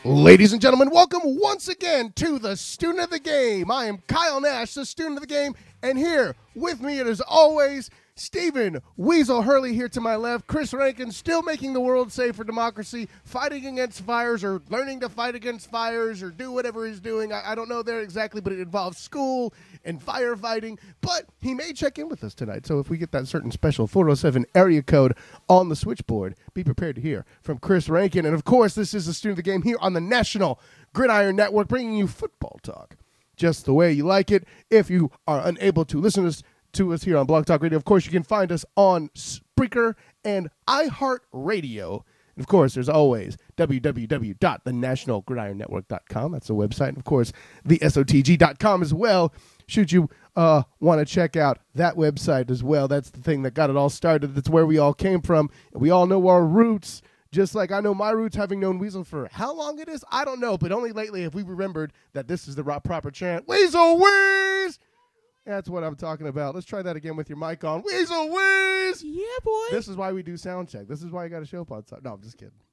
Ladies and gentlemen, welcome once again to the Student of the Game. I am Kyle Nash, the Student of the Game, and here with me, it is always Stephen Weasel Hurley here to my left, Chris Rankin still making the world safe for democracy, fighting against fires or learning to fight against fires or do whatever he's doing. I don't know there exactly, but it involves school and firefighting, but he may check in with us tonight. So if we get that certain special 407 area code on the switchboard, be prepared to hear from Chris Rankin. And of course, this is the Student of the Game here on the National Gridiron Network, bringing you football talk just the way you like it. If you are unable to listen to us here on Blog Talk Radio, of course, you can find us on Spreaker and iHeartRadio. And of course, there's always www.thenationalgridironnetwork.com. That's the website. And of course, the SOTG.com as well, should you want to check out that website as well. That's the thing that got it all started. That's where we all came from. And we all know our roots, just like I know my roots, having known Weasel for how long it is, I don't know. But only lately have we remembered that this is the proper chant. Weasel Whiz! That's what I'm talking about. Let's try that again with your mic on. Weasel Whiz! Yeah, boy. This is why we do sound check. This is why you got to show up on time. No, I'm just kidding.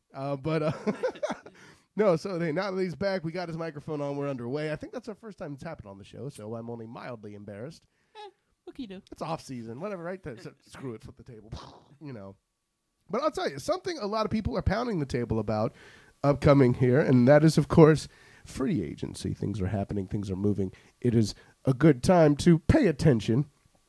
No, so now that he's back, we got his microphone on. We're underway. I think that's our first time it's happened on the show, so I'm only mildly embarrassed. What can you do? It's off season. Whatever, right? Screw it. Flip the table. You know. But I'll tell you, something a lot of people are pounding the table about upcoming here, and that is, of course, free agency. Things are happening. Things are moving. It is a good time to pay attention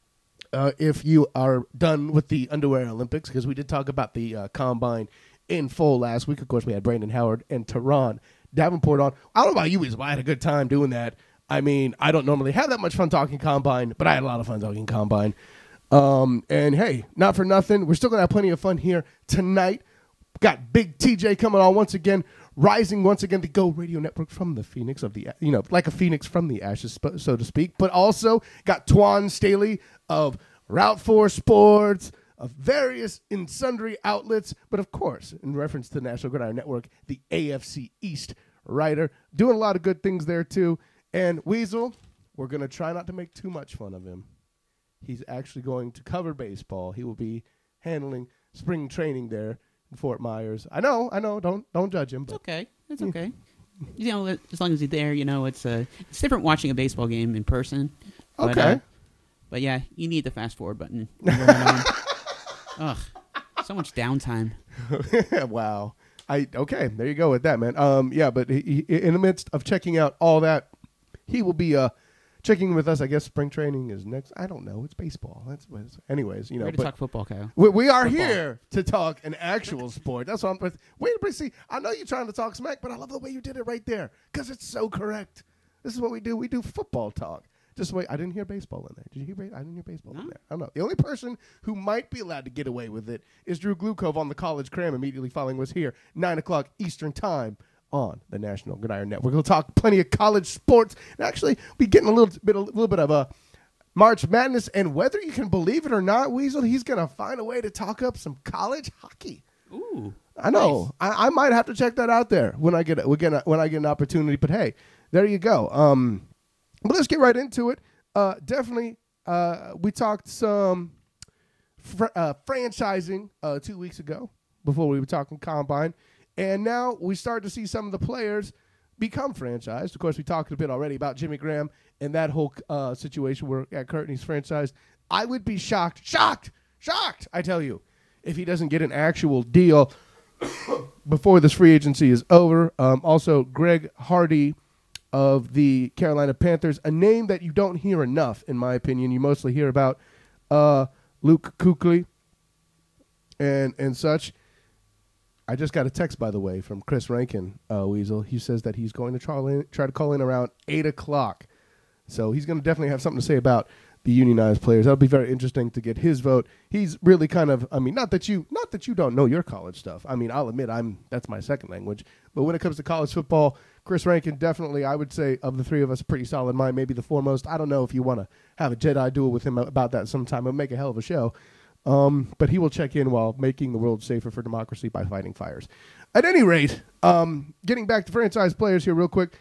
if you are done with the underwear Olympics, because we did talk about the combine in full last week. Of course, we had Brandon Howard and Teron Davenport on. I don't know about you, but I had a good time doing that. I mean, I don't normally have that much fun talking combine, but I had a lot of fun talking combine. And hey, not for nothing, we're still going to have plenty of fun here tonight. Got Big TJ coming on once again, rising once again, the Go Radio Network from the Phoenix of the, like a phoenix from the ashes, so to speak. But also got Twan Staley of Route 4 Sports, of various and sundry outlets. But of course, in reference to the National Gridiron Network, the AFC East writer, doing a lot of good things there too. And Weasel, we're going to try not to make too much fun of him. He's actually going to cover baseball. He will be handling spring training there in Fort Myers. I know. Don't judge him. But it's okay. It's okay. As long as he's there, it's different watching a baseball game in person. Okay. But yeah, you need the fast forward button. Ugh, so much downtime. Wow. Okay, there you go with that, man. But he, in the midst of checking out all that, he will be checking with us. I guess spring training is next. I don't know. It's baseball. Anyways, We're here to talk football, Kyle. We are here to talk an actual sport. That's what I'm. Wait, see, I know you're trying to talk smack, but I love the way you did it right there because it's so correct. This is what we do. We do football talk. Just wait. I didn't hear baseball in there. Did you hear? I didn't hear baseball in there. I don't know. The only person who might be allowed to get away with it is Drew Glukov on the College Cram immediately following was here, 9 o'clock Eastern Time on the National Gridiron Network. We'll talk plenty of college sports and actually be getting a little bit of a March Madness. And whether you can believe it or not, Weasel, he's going to find a way to talk up some college hockey. Ooh, I know. Nice. I might have to check that out there when I get an opportunity. But hey, there you go. But let's get right into it. Definitely, we talked some franchising 2 weeks ago before we were talking combine. And now we start to see some of the players become franchised. Of course, we talked a bit already about Jimmy Graham and that whole situation where at Curtin he's franchised. I would be shocked, I tell you, if he doesn't get an actual deal before this free agency is over. Also, Greg Hardy of the Carolina Panthers, a name that you don't hear enough, in my opinion. You mostly hear about Luke Kuechly and such. I just got a text, by the way, from Chris Rankin, Weasel. He says that he's going to try to call in around 8 o'clock. So he's going to definitely have something to say about the unionized players. That'll be very interesting to get his vote. He's really kind of, not that you don't know your college stuff. I'll admit that's my second language. But when it comes to college football, Chris Rankin definitely, I would say, of the three of us, a pretty solid mind, maybe the foremost. I don't know if you want to have a Jedi duel with him about that sometime. It'll make a hell of a show. But he will check in while making the world safer for democracy by fighting fires. At any rate, getting back to franchise players here real quick.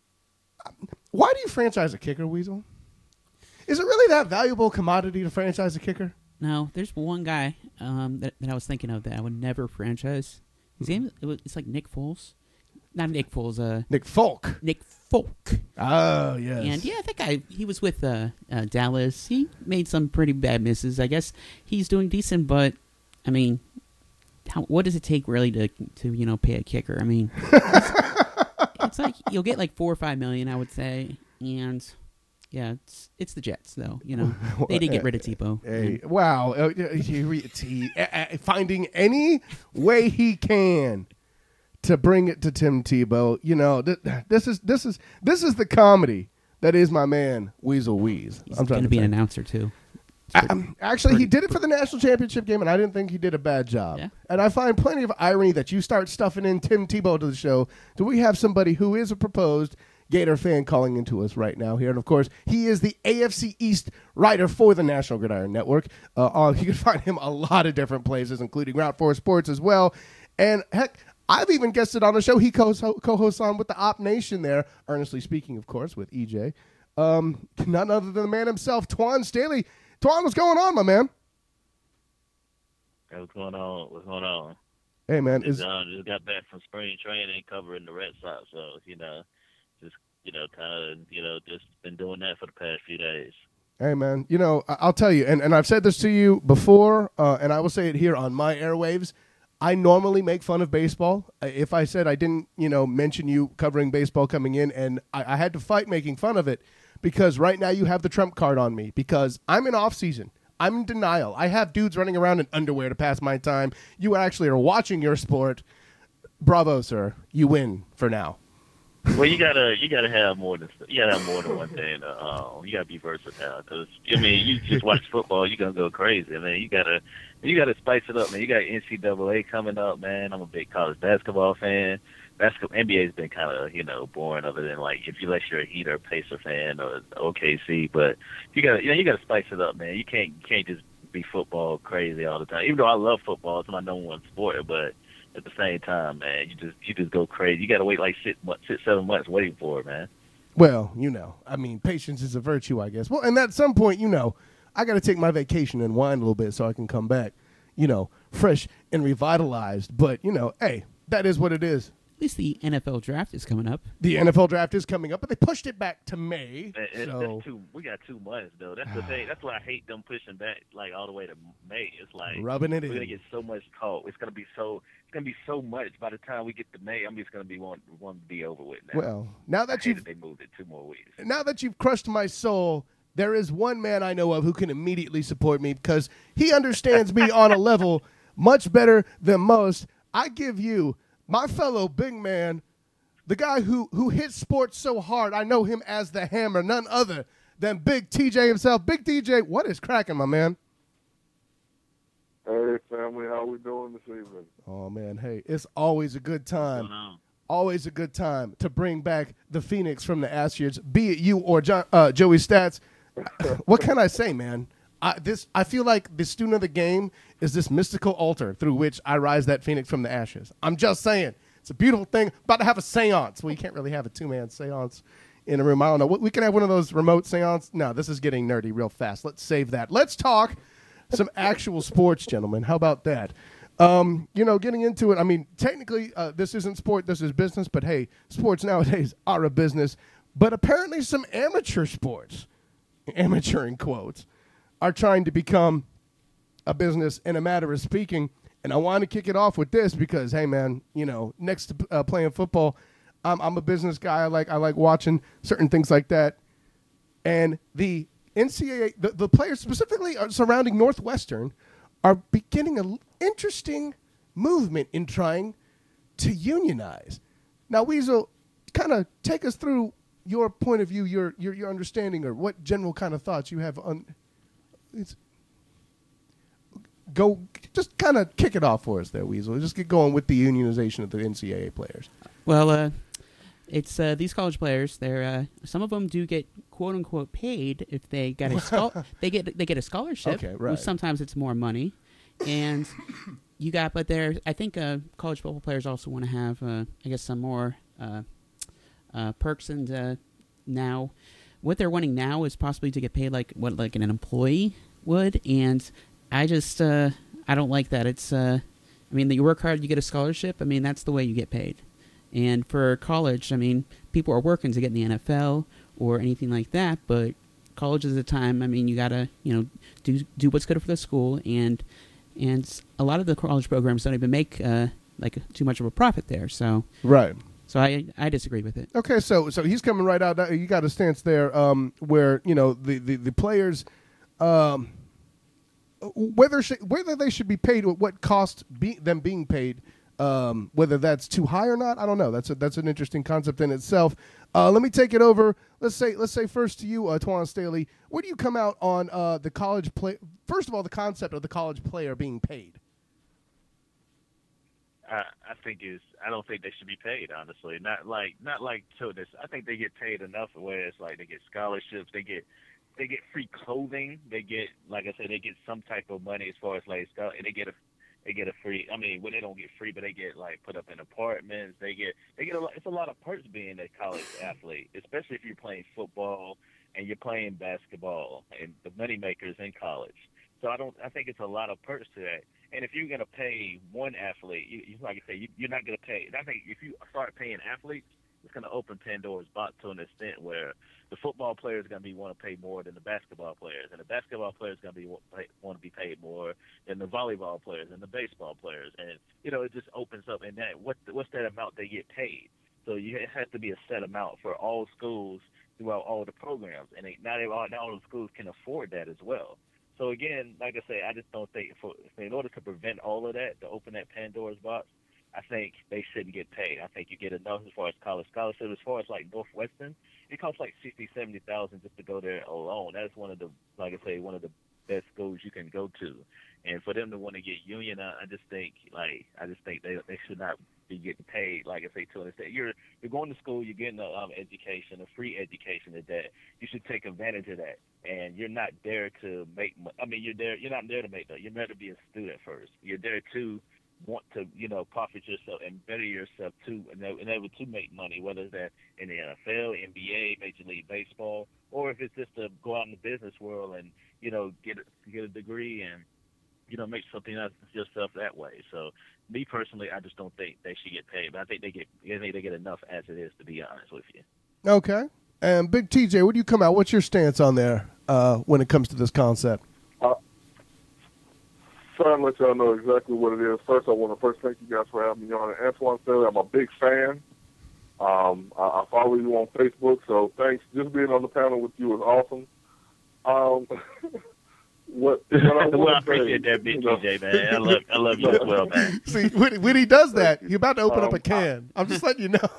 Why do you franchise a kicker, Weasel? Is it really that valuable commodity to franchise a kicker? No, there's one guy that I was thinking of that I would never franchise. His name, it's like Nick Foles. not Nick Foles. Nick Folk. Nick Folk. Oh, yes. And yeah, that guy, he was with Dallas. He made some pretty bad misses. I guess he's doing decent, but I mean, what does it take really to pay a kicker? I mean, it's like you'll get like $4 or $5 million, I would say, and yeah, it's the Jets though. They did get rid of Tebow. Hey, wow, finding any way he can to bring it to Tim Tebow. This is the comedy that is my man Weasel Weeze. He's going to be an announcer too. Actually, he did it for the national championship game, and I didn't think he did a bad job. Yeah. And I find plenty of irony that you start stuffing in Tim Tebow to the show. Do we have somebody who is a proposed Gator fan calling into us right now here? And, of course, he is the AFC East writer for the National Gridiron Network. You can find him a lot of different places, including Route 4 Sports as well. And, heck, I've even guested on a show he co-hosts on with the Op Nation there, earnestly speaking, of course, with EJ. None other than the man himself, Twan Staley. Twan, what's going on, my man? Hey, what's going on? Hey, man. Just got back from spring training covering the Red Sox, so, just been doing that for the past few days. Hey, man, I'll tell you, and I've said this to you before, and I will say it here on my airwaves. I normally make fun of baseball. If I said I didn't, mention you covering baseball coming in, and I had to fight making fun of it, because right now you have the trump card on me, because I'm in off season. I'm in denial. I have dudes running around in underwear to pass my time. You actually are watching your sport. Bravo, sir. You win for now. Well, you gotta have more than one thing. You gotta be versatile. Because you just watch football, you're gonna go crazy. I mean, you gotta spice it up, man. You got NCAA coming up, man. I'm a big college basketball fan. NBA's been kind of boring, other than unless you're a Heat or Pacer fan or OKC. But you gotta spice it up, man. You can't just be football crazy all the time. Even though I love football, it's my number one sport, but at the same time, man, you just go crazy. You got to wait 6-7 months waiting for it, man. Well, patience is a virtue, I guess. Well, and at some point, I got to take my vacation and whine a little bit so I can come back, fresh and revitalized. But, hey, that is what it is. At least the NFL draft is coming up. The NFL draft is coming up, but they pushed it back to May. We got 2 months, though. That's the thing. That's why I hate them pushing back all the way to May. It's like rubbing it in. We're gonna get so much talk. It's gonna be so much. By the time we get to May, I'm just gonna be want to be over with now. Well, now that they moved it 2 more weeks. Now that you've crushed my soul, there is one man I know of who can immediately support me because he understands me on a level much better than most. I give you my fellow big man, the guy who hits sports so hard, I know him as the Hammer, none other than Big TJ himself. Big TJ, what is cracking, my man? Hey, family, how we doing this evening? Oh, man, hey, it's always a good time. Always a good time to bring back the Phoenix from the Astros, be it you or Joey Stats. What can I say, man? I feel like the student of the game is this mystical altar through which I rise that Phoenix from the ashes. I'm just saying. It's a beautiful thing. About to have a seance. Well, you can't really have a 2-man seance in a room. I don't know. We can have one of those remote seance. No, this is getting nerdy real fast. Let's save that. Let's talk some actual sports, gentlemen. How about that? Getting into it, technically this isn't sport. This is business. But, hey, sports nowadays are a business. But apparently some amateur sports, amateur in quotes, are trying to become a business in a matter of speaking. And I want to kick it off with this because, hey, man, next to playing football, I'm a business guy. I like watching certain things like that. And the NCAA, the players specifically surrounding Northwestern are beginning an interesting movement in trying to unionize. Now, Weasel, kind of take us through your point of view, your understanding, or what general kind of thoughts you have on just kind of kick it off for us there, Weasel. Just get going with the unionization of the NCAA players. Well, it's these college players. They're some of them do get quote unquote paid if they get a they get a scholarship. Okay, right. Sometimes it's more money, and but I think college football players also want to have some more perks, and now what they're wanting now is possibly to get paid like an employee would, and I just I don't like that. It's you work hard, you get a scholarship. That's the way you get paid, And for college, I mean, people are working to get in the NFL or anything like that, but college is the time. I mean, you gotta, do what's good for the school, and a lot of the college programs don't even make like too much of a profit there. So Right. So I disagree with it. Okay, so he's coming right out. You got a stance there, where the players, whether they should be paid what cost them being paid, whether that's too high or not. I don't know. That's an interesting concept in itself. Let me take it over. Let's say first to you, Twan Staley. Where do you come out on the college play? First of all, the concept of the college player being paid. I don't think they should be paid, honestly. Not like so this. I think they get paid enough where it's like they get scholarships, they get free clothing, they get, like I said, they get some type of money as far as like they get a free. I mean, well, they don't get free, but they get like put up in apartments. They get a lot. It's a lot of perks being a college athlete, especially if you're playing football and you're playing basketball and the money makers in college. So I think it's a lot of perks to that. And if you're going to pay one athlete, like I say, you're not going to pay. I think if you start paying athletes, it's going to open Pandora's box to an extent where the football player is going to want to pay more than the basketball players, and the basketball players is going to want to be paid more than the volleyball players and the baseball players, and it just opens up. And that what's that amount they get paid? So it has to be a set amount for all schools throughout all the programs, and not all the schools can afford that as well. So again, like I say, I just don't think in order to prevent all of that, to open that Pandora's box, I think they shouldn't get paid. I think you get enough as far as college scholarship. As far as like Northwestern, it costs like $60,000-$70,000 just to go there alone. That's one of the best schools you can go to. And for them to want to get union, I just think they should not be getting paid. Like I say, to an extent, you're going to school, you're getting an education, a free education at that. You should take advantage of that. And you're not there to make. You're not there to make that. You're there to be a student first. You're there to want to, profit yourself and better yourself too, and able to make money, whether it's that in the NFL, NBA, Major League Baseball, or if it's just to go out in the business world and get a degree and make something out of yourself that way. So, me personally, I just don't think they should get paid, but I think they get enough as it is, to be honest with you. Okay. And Big TJ, where do you come out? What's your stance on there when it comes to this concept? Trying to let y'all know exactly what it is. First, I want to thank you guys for having me on. And Antoine Staley, I'm a big fan. I follow you on Facebook, so thanks. Just being on the panel with you is awesome. Well, I appreciate that, Big TJ, man. I love you as well, man. See, when he does that, you're about to open up a can. I'm just letting you know.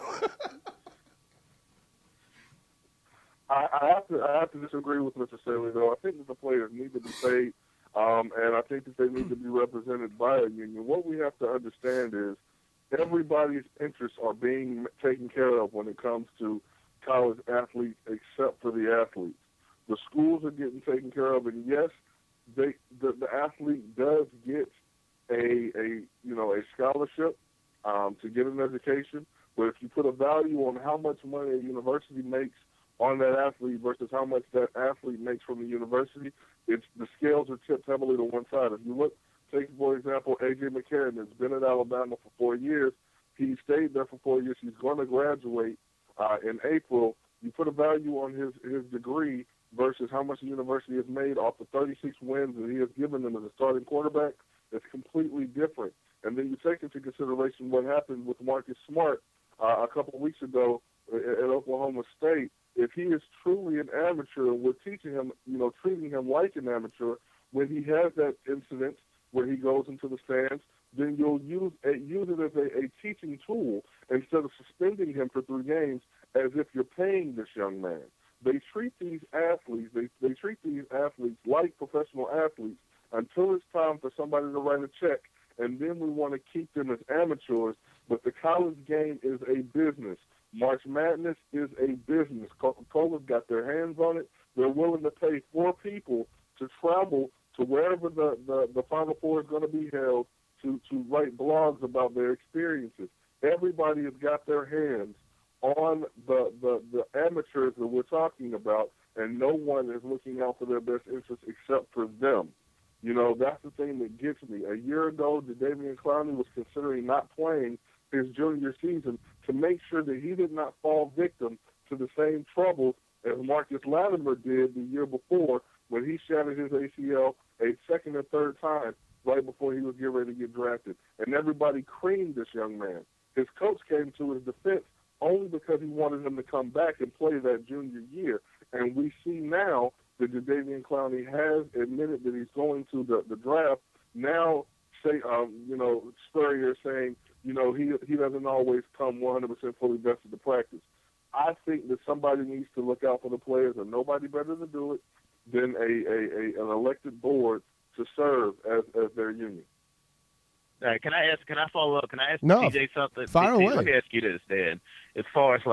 I have to disagree with Mr. Staley, though. I think that the players need to be paid. And I think that they need to be represented by a union. What we have to understand is everybody's interests are being taken care of when it comes to college athletes, except for the athletes. The schools are getting taken care of, and yes, the athlete does get a scholarship to get an education. But if you put a value on how much money a university makes on that athlete versus how much that athlete makes from the university, the scales are tipped heavily to one side. If you look, take for example, A.J. McCarron has been at Alabama for 4 years. He stayed there for 4 years. He's going to graduate in April. You put a value on his degree versus how much the university has made off the 36 wins that he has given them as a starting quarterback. It's completely different. And then you take into consideration what happened with Marcus Smart a couple of weeks ago at Oklahoma State. If he is truly an amateur, we're teaching him, treating him like an amateur. When he has that incident where he goes into the stands, then you'll use it as a teaching tool instead of suspending him for 3 games as if you're paying this young man. They treat these athletes, they treat these athletes like professional athletes until it's time for somebody to write a check, and then we want to keep them as amateurs. But the college game is a business. March Madness is a business. Coca-Cola's got their hands on it. They're willing to pay 4 people to travel to wherever the Final Four is going to be held to write blogs about their experiences. Everybody has got their hands on the amateurs that we're talking about, and no one is looking out for their best interests except for them. That's the thing that gets me. A year ago, Jadeveon Clowney was considering not playing his junior season to make sure that he did not fall victim to the same troubles as Marcus Latimer did the year before when he shattered his ACL a second or third time right before he was getting ready to get drafted. And everybody creamed this young man. His coach came to his defense only because he wanted him to come back and play that junior year. And we see now that Jadeveon Clowney has admitted that he's going to the draft. Now, Spurrier saying, he doesn't always come 100% fully vested to practice. I think that somebody needs to look out for the players, and nobody better to do it than an elected board to serve as their union. All right, can I follow up? Can I ask No, TJ something? fire away. Let me ask you this, Dan. As far as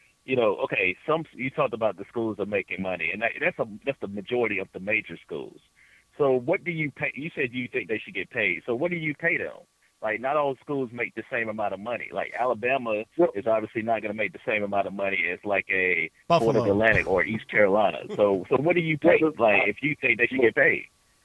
you talked about the schools are making money, and that's the majority of the major schools. So what do you pay? You said you think they should get paid. So what do you pay them? Like, not all schools make the same amount of money. Like, Alabama is obviously not going to make the same amount of money as like a Buffalo, Florida Atlantic or East Carolina. So what do you pay? Like, if you think they should get paid?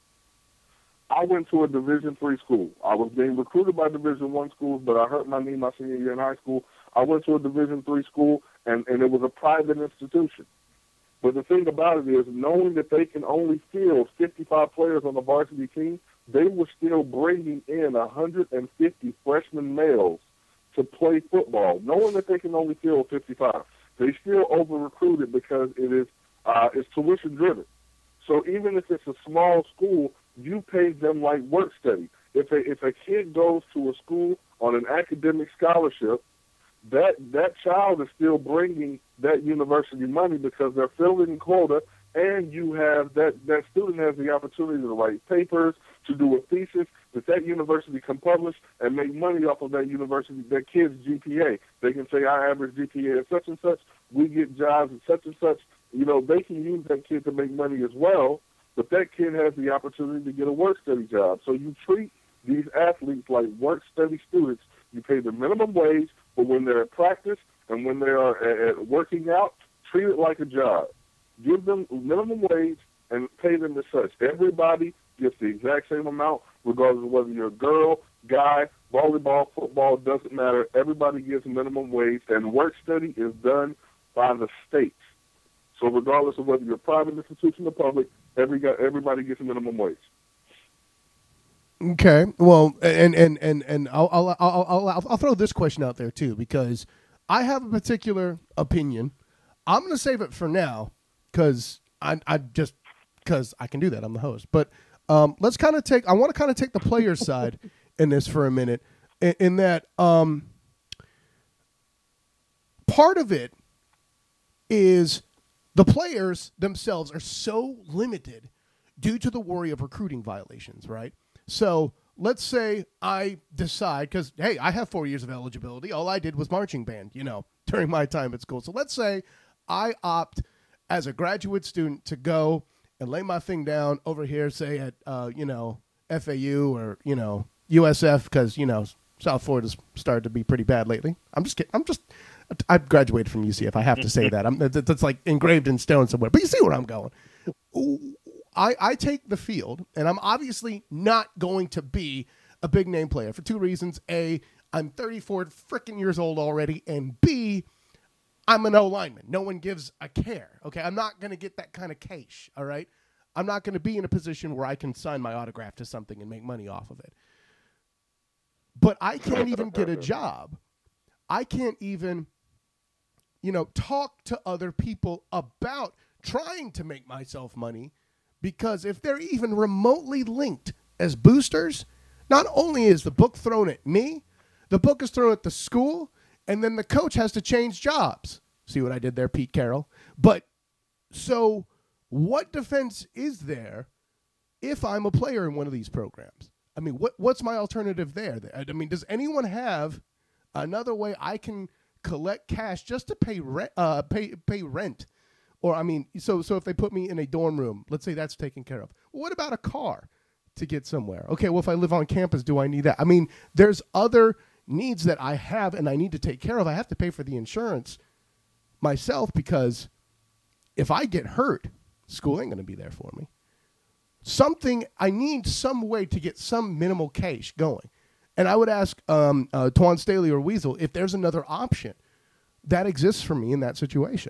I went to a Division III school. I was being recruited by Division I schools, but I hurt my knee my senior year in high school. I went to a Division III school, and it was a private institution. But the thing about it is, knowing that they can only field 55 players on the varsity team, they were still bringing in 150 freshman males to play football, knowing that they can only field 55. They still over-recruited because it's tuition-driven. So even if it's a small school, you pay them like work study. If a kid goes to a school on an academic scholarship, that child is still bringing that university money because they're filling quota, and you have that student has the opportunity to write papers, to do a thesis that university can publish and make money off of that university, that kid's GPA. They can say, our average GPA is such and such, we get jobs at such and such. They can use that kid to make money as well, but that kid has the opportunity to get a work study job. So you treat these athletes like work study students. You pay the minimum wage, but when they're at practice and when they are at working out, treat it like a job. Give them minimum wage and pay them as such. Everybody gets the exact same amount, regardless of whether you're a girl, guy, volleyball, football, doesn't matter. Everybody gets minimum wage, and work study is done by the states. So regardless of whether you're a private institution or public, everybody gets a minimum wage. Okay, well, and I'll throw this question out there too, because I have a particular opinion. I'm going to save it for now because I can do that. I'm the host, but I want to kind of take the player's side in this for a minute. In that part of it is the players themselves are so limited due to the worry of recruiting violations, right? So let's say I decide, because, hey, I have 4 years of eligibility. All I did was marching band, during my time at school. So let's say I opt as a graduate student to go and lay my thing down over here, say at, FAU or, USF, because, South Florida's started to be pretty bad lately. I'm just kidding. I graduated from UCF. I have to say that. That's like engraved in stone somewhere. But you see where I'm going. I take the field, and I'm obviously not going to be a big name player for two reasons. A, I'm 34 freaking years old already, and B, I'm an O-lineman. No one gives a care, okay? I'm not going to get that kind of cash, all right? I'm not going to be in a position where I can sign my autograph to something and make money off of it. But I can't even get a job. I can't even, talk to other people about trying to make myself money, because if they're even remotely linked as boosters, not only is the book thrown at me, the book is thrown at the school, and then the coach has to change jobs. See what I did there, Pete Carroll? But so what defense is there if I'm a player in one of these programs? I mean, what's my alternative there? I mean, does anyone have another way I can collect cash just to pay rent? Pay rent? Or, I mean, so if they put me in a dorm room, let's say that's taken care of. Well, what about a car to get somewhere? Okay, well, if I live on campus, do I need that? I mean, there's other needs that I have and I need to take care of. I have to pay for the insurance myself, because if I get hurt, school ain't going to be there for me. I need some way to get some minimal cash going. And I would ask Twan Staley or Weasel if there's another option that exists for me in that situation.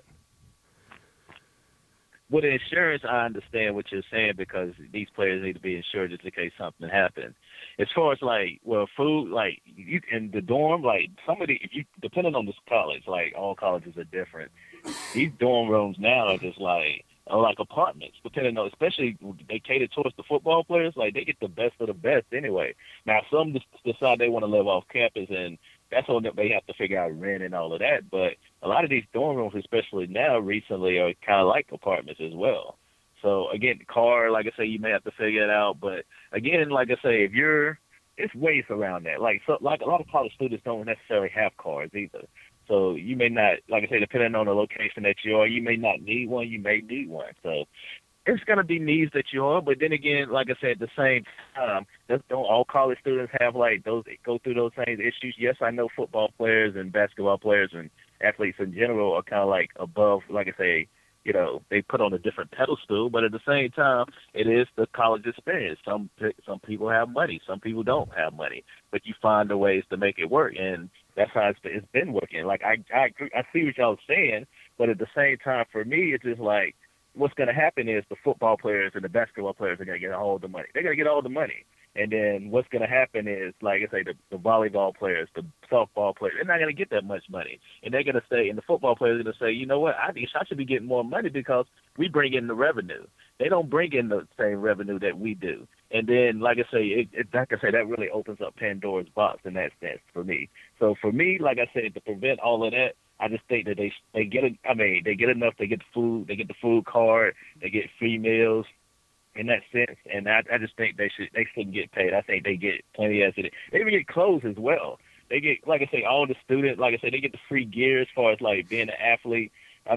With the insurance, I understand what you're saying because these players need to be insured just in case something happens. As far as food, you in the dorm, if you depending on this college, all colleges are different. These dorm rooms now are just are like apartments, depending on, especially they cater towards the football players. They get the best of the best anyway. Now some decide they want to live off campus, and that's when they have to figure out rent and all of that. But a lot of these dorm rooms, especially now recently, are kind of like apartments as well. So again, the car, like I say, you may have to figure it out. But again, like I say, it's ways around that. A lot of college students don't necessarily have cars either. So you may not, like I say, depending on the location that you are, you may not need one. You may need one. So it's going to be needs that you are. But then again, like I said, at the same time, don't all college students have those go through those same issues? Yes, I know football players and basketball players and athletes in general are kind of above, like I say, they put on a different pedestal, but at the same time, it is the college experience. Some people have money, some people don't have money, but you find the ways to make it work, and that's how it's been working. I see what y'all saying, but at the same time, for me, it's just what's going to happen is the football players and the basketball players are going to get all the money. They're going to get all the money. And then what's going to happen is, like I say, the volleyball players, the softball players, they're not going to get that much money. And they're going to say, and the football players are going to say, you know what, I should be getting more money because we bring in the revenue. They don't bring in the same revenue that we do. And then, like I say, that really opens up Pandora's box in that sense for me. So for me, like I said, to prevent all of that, I just think that they get enough. They get the food, they get the food card, they get free meals. In that sense, and I just think they shouldn't get paid. I think they get plenty of it. They even get clothes as well. They get, like I say, all the students, like I say, they get the free gear as far as being an athlete.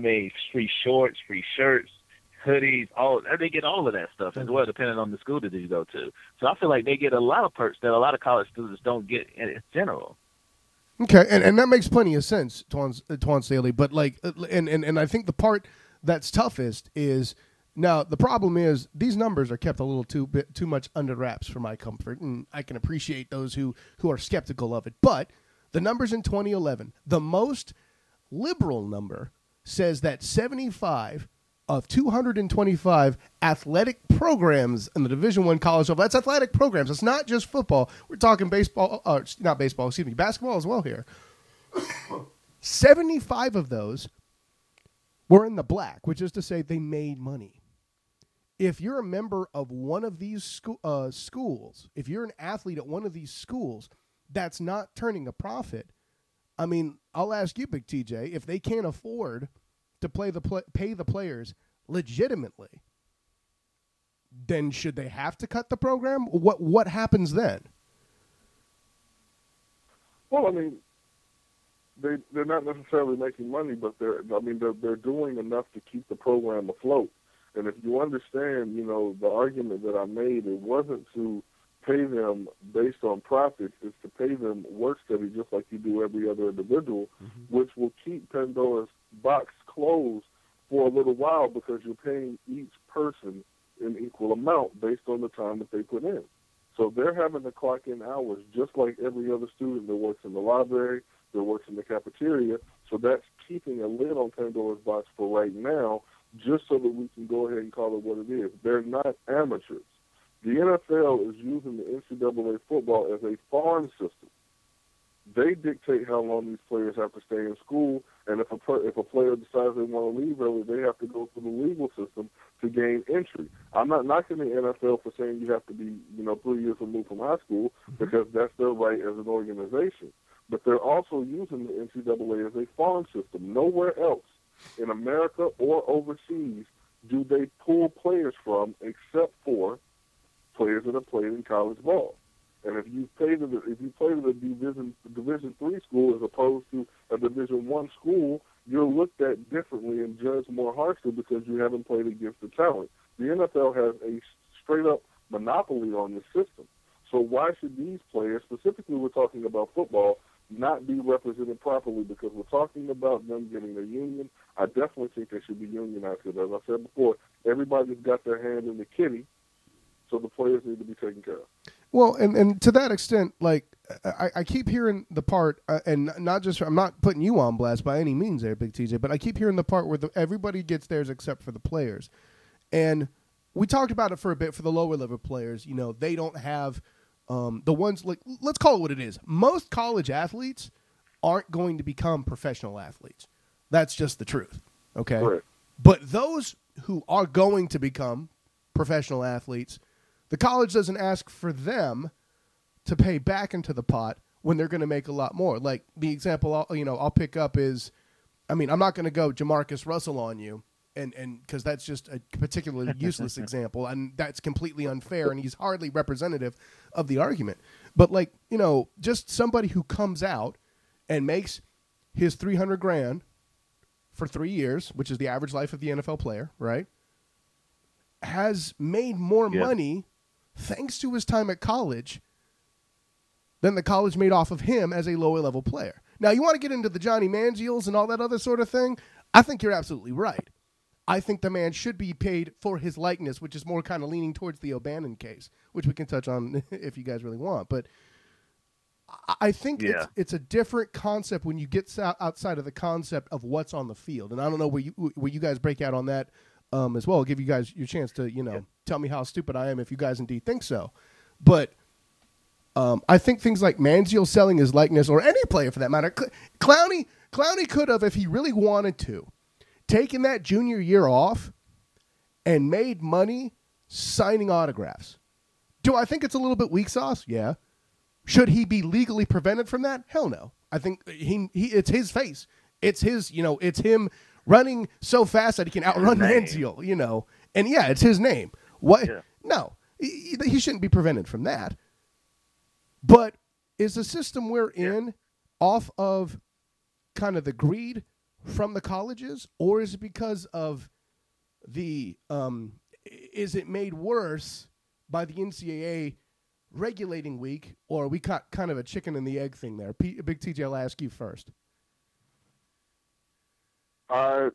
Free shorts, free shirts, hoodies, they get all of that stuff as well, depending on the school that you go to. So I feel like they get a lot of perks that a lot of college students don't get in general. Okay, and that makes plenty of sense, Twan Staley. But and I think the part that's toughest is. Now, the problem is these numbers are kept a little too much under wraps for my comfort, and I can appreciate those who are skeptical of it. But the numbers in 2011, the most liberal number says that 75 of 225 athletic programs in the Division I college level, that's athletic programs. It's not just football. We're talking basketball as well here. 75 of those were in the black, which is to say they made money. If you're a member of one of these schools, if you're an athlete at one of these schools that's not turning a profit, I'll ask you, Big TJ, if they can't afford to pay the players legitimately, then should they have to cut the program? What happens then? Well, they're not necessarily making money, but they're doing enough to keep the program afloat. And if you understand, the argument that I made, it wasn't to pay them based on profits, it's to pay them work study just like you do every other individual, which will keep Pandora's box closed for a little while because you're paying each person an equal amount based on the time that they put in. So they're having to clock in hours just like every other student that works in the library, that works in the cafeteria. So that's keeping a lid on Pandora's box for right now, just so that we can go ahead and call it what it is. They're not amateurs. The NFL is using the NCAA football as a farm system. They dictate how long these players have to stay in school, and if a player decides they want to leave early, they have to go through the legal system to gain entry. I'm not knocking the NFL for saying you have to be, 3 years removed from high school, because that's their right as an organization. But they're also using the NCAA as a farm system. Nowhere else in America or overseas do they pull players from, except for players that have played in college ball. And if you play to the Division III school as opposed to a Division I school, you're looked at differently and judged more harshly because you haven't played against the talent. The NFL has a straight-up monopoly on the system. So why should these players, specifically we're talking about football, not be represented properly? Because we're talking about them getting a union. I definitely think they should be unionized because, as I said before, everybody's got their hand in the kitty, so the players need to be taken care of. Well, and to that extent, I keep hearing the part, and not just I'm not putting you on blast by any means, there, Big TJ, but I keep hearing the part where everybody gets theirs except for the players, and we talked about it for a bit for the lower level players. You know, they don't have the ones like let's call it what it is. Most college athletes aren't going to become professional athletes. That's just the truth. Okay, Right. but those who are going to become professional athletes, the college doesn't ask for them to pay back into the pot when they're going to make a lot more. Like the example I'll pick up is, I mean, I'm not going to go Jamarcus Russell on you, and because that's just a particularly useless example, and that's completely unfair, and he's hardly representative of the argument. But like, just somebody who comes out and makes his $300,000 for 3 years, which is the average life of the NFL player, right? Has made more money thanks to his time at college than the college made off of him as a lower level player. Now, you want to get into the Johnny Manziels and all that other sort of thing? I think you're absolutely right. I think the man should be paid for his likeness, which is more kind of leaning towards the O'Bannon case, which we can touch on if you guys really want. But I think it's a different concept when you get outside of the concept of what's on the field. And I don't know where you guys break out on that as well. I'll give you guys your chance to, tell me how stupid I am if you guys indeed think so. But I think things like Manziel selling his likeness, or any player for that matter, Clowney could have, if he really wanted to, taken that junior year off and made money signing autographs. Do I think it's a little bit weak sauce? Yeah. Should he be legally prevented from that? Hell no. I think it's his face. It's his, it's him running so fast that he can outrun Manziel, And yeah, it's his name. What? Yeah. No, he shouldn't be prevented from that. But is the system we're in off of kind of the greed from the colleges, or is it because of the is it made worse by the NCAA regulating week, or are we got kind of a chicken and the egg thing there? Big TJ, I'll ask you first. Can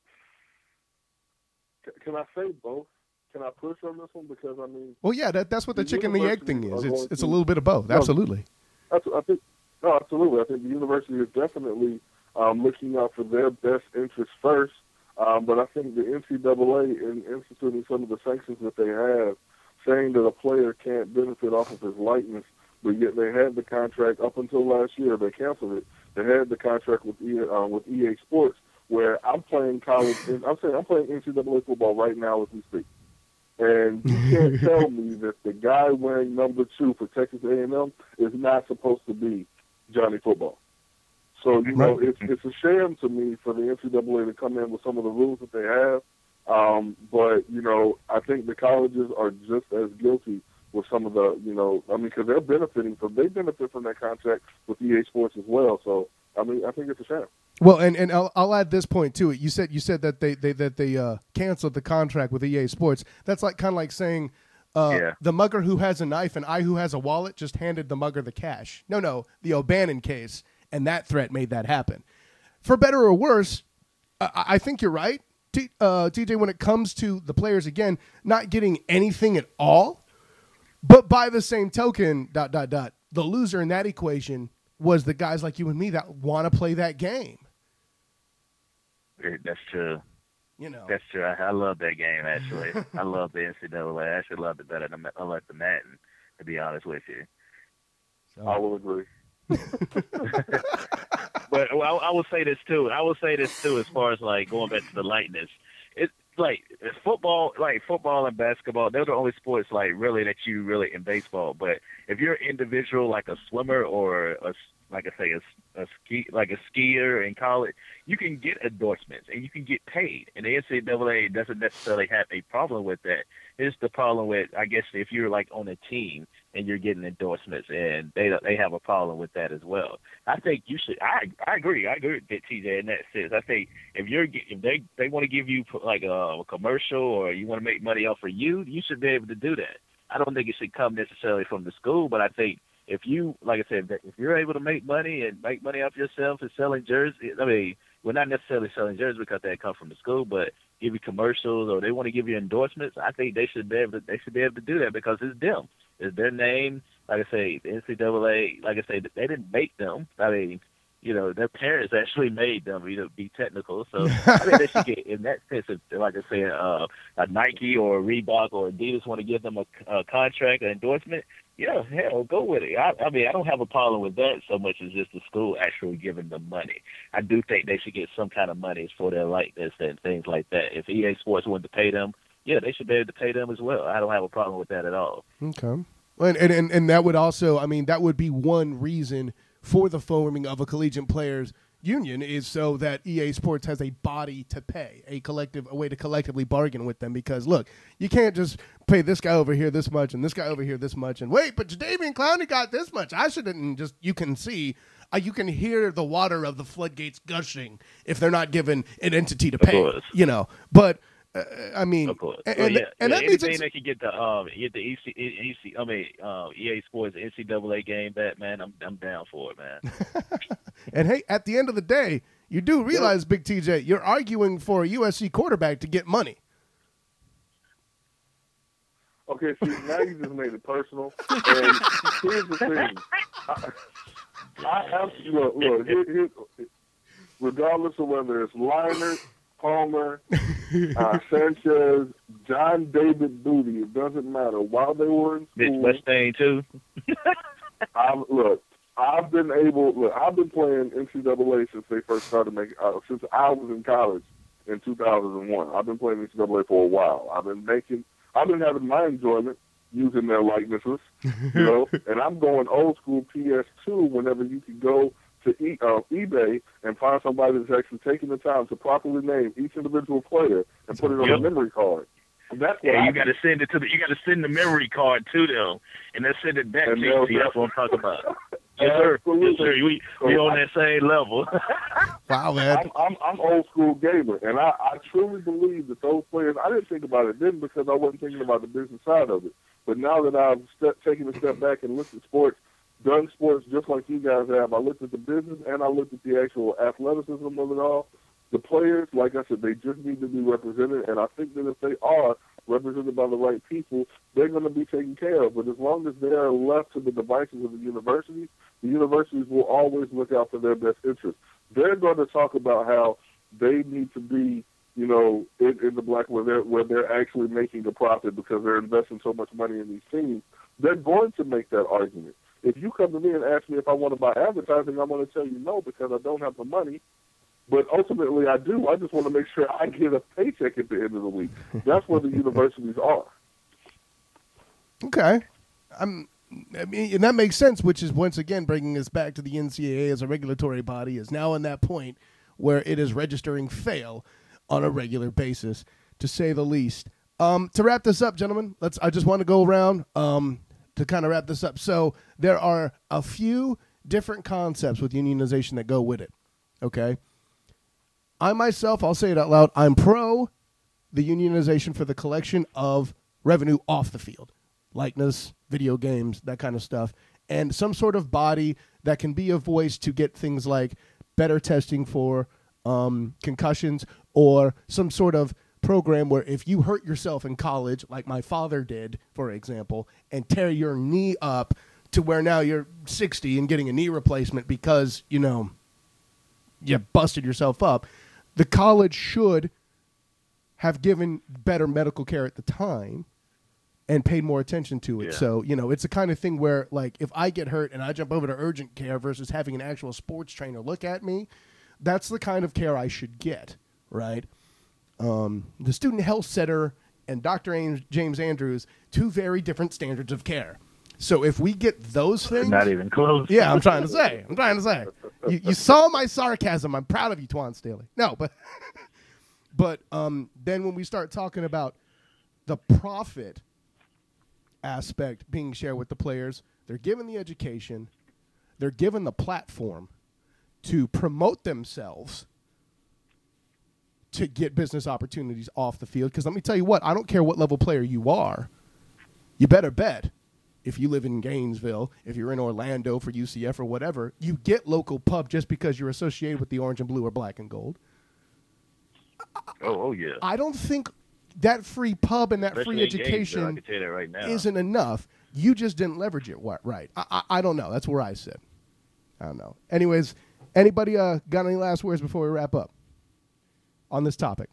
I say both? Can I push on this one? Because, I mean... Well, yeah, that's what the chicken and the egg thing is. It's a little bit of both. Absolutely. Absolutely. I think the university is definitely looking out for their best interests first. But I think the NCAA, in instituting some of the sanctions that they have, saying that a player can't benefit off of his likeness, but yet they had the contract up until last year. They canceled it. They had the contract with EA Sports, where I'm playing college. I'm playing NCAA football right now as we speak. And you can't tell me that the guy wearing number 2 for Texas A&M is not supposed to be Johnny Football. So, it's a shame to me for the NCAA to come in with some of the rules that they have. But, I think the colleges are just as guilty with some of the, because they benefit from that contract with EA Sports as well. So, I think it's a shame. Well, and I'll add this point to it. You said that they canceled the contract with EA Sports. That's kind of like saying the mugger who has a knife and I who has a wallet just handed the mugger the cash. No, the O'Bannon case, and that threat made that happen. For better or worse, I think you're right, TJ, when it comes to the players, again, not getting anything at all. But by the same token, ... the loser in that equation was the guys like you and me that want to play that game. That's true. That's true. I love that game, actually. I love the NCAA. I actually love it better than I like the Madden, to be honest with you. So. I will agree. But I will say this too. As far as going back to the likeness. It's football and basketball, they're the only sports really that you really in baseball. But if you're an individual like a swimmer or a skier in college, you can get endorsements and you can get paid. And the NCAA doesn't necessarily have a problem with that. It's the problem with, I guess, if you're on a team and you're getting endorsements, and they have a problem with that as well. I think you should. I agree. I agree with TJ in that sense. I think if they want to give you a commercial, or you want to make money off of you should be able to do that. I don't think it should come necessarily from the school, but I think if you, like I said, if you're able to make money off yourself and selling jerseys, I mean, we're not necessarily selling jerseys because they come from the school, but give you commercials or they want to give you endorsements, I think they should be able to do that because it's them. It's their name. like I say, the NCAA, like I say, they didn't make them. I mean, their parents actually made them, to be technical. So I think they should get, in that sense, like I say, a Nike or a Reebok or Adidas want to give them a contract, an endorsement. Yeah, hell, go with it. I mean, I don't have a problem with that so much as just the school actually giving them money. I do think they should get some kind of money for their likeness and things like that. If EA Sports wanted to pay them, yeah, they should be able to pay them as well. I don't have a problem with that at all. Okay. And that would also, I mean, that would be one reason for the forming of a collegiate players union, is so that EA Sports has a body to pay, a way to collectively bargain with them. Because look, you can't just pay this guy over here this much and this guy over here this much, and wait, but Jadeveon Clowney got this much. I shouldn't. And just, you can see, you can hear the water of the floodgates gushing if they're not given an entity to pay. But. I mean, of course. And that means anything that can get the EA Sports NCAA game back, man, I'm down for it, man. And hey, at the end of the day, you do realize, Big TJ, you're arguing for a USC quarterback to get money. Okay, see, now you just made it personal. And here's the thing. I have to look. Regardless of whether it's Leinart, Palmer, Sanchez, John David Booty, it doesn't matter. While they were in school, Mitch Mustain too. I've been playing NCAA since they first started making. Since I was in college in 2001, I've been playing NCAA for a while. I've been having my enjoyment using their likenesses, and I'm going old school PS2 whenever you can go to eBay and find somebody that's actually taking the time to properly name each individual player and put it on a memory card. That's you got to send it to you got to send the memory card to them, and then send it back to you. See, that's what I'm talking about. Yes, sir. Yes, sir. We on that same level. Wow, man. I'm old school gamer, and I truly believe that those players. I didn't think about it then because I wasn't thinking about the business side of it. But now that I've taken a step back and looked at sports, done sports just like you guys have, I looked at the business and I looked at the actual athleticism of it all. The players, like I said, they just need to be represented, and I think that if they are represented by the right people, they're going to be taken care of. But as long as they're left to the devices of the universities will always look out for their best interests. They're going to talk about how they need to be, in the black where they're actually making a profit because they're investing so much money in these teams. They're going to make that argument. If you come to me and ask me if I want to buy advertising, I'm going to tell you no because I don't have the money. But ultimately, I do. I just want to make sure I get a paycheck at the end of the week. That's where the universities are. Okay. And that makes sense, which is once again bringing us back to the NCAA as a regulatory body is now in that point where it is registering fail on a regular basis, to say the least. To wrap this up, gentlemen, I just want to go around to kind of wrap this up. So there are a few different concepts with unionization that go with it. Okay. I myself, I'll say it out loud, I'm pro the unionization for the collection of revenue off the field, likeness, video games, that kind of stuff, and some sort of body that can be a voice to get things like better testing for concussions, or some sort of program where if you hurt yourself in college, like my father did, for example, and tear your knee up to where now you're 60 and getting a knee replacement because, you busted yourself up, the college should have given better medical care at the time and paid more attention to it. Yeah. So, it's the kind of thing where, like, if I get hurt and I jump over to urgent care versus having an actual sports trainer look at me, that's the kind of care I should get, right? The Student Health Center and Dr. James Andrews, two very different standards of care. So if we get those things... Not even close. Yeah, I'm trying to say. You saw my sarcasm. I'm proud of you, Twan Staley. No, but then when we start talking about the profit aspect being shared with the players, they're given the education, they're given the platform to promote themselves to get business opportunities off the field. Because let me tell you what, I don't care what level player you are, you better bet if you live in Gainesville, if you're in Orlando for UCF or whatever, you get local pub just because you're associated with the orange and blue or black and gold. Oh yeah. I don't think that free pub and that free education I can tell you that right now. isn't enough. You just didn't leverage it right. I don't know. That's where I sit. I don't know. Anyways, anybody got any last words before we wrap up on this topic?